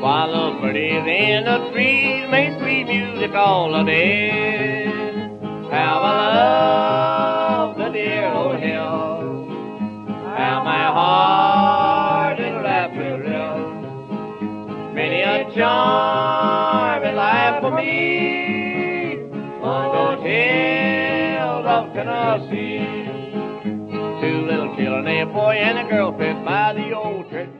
while the birdies in the trees make sweet music all the day. How I love the dear old hill, how my heart is wrapped with thrill. Many a charm in life for me, on those hills of Tennessee. Two little children, a boy and a girl, sat by the old church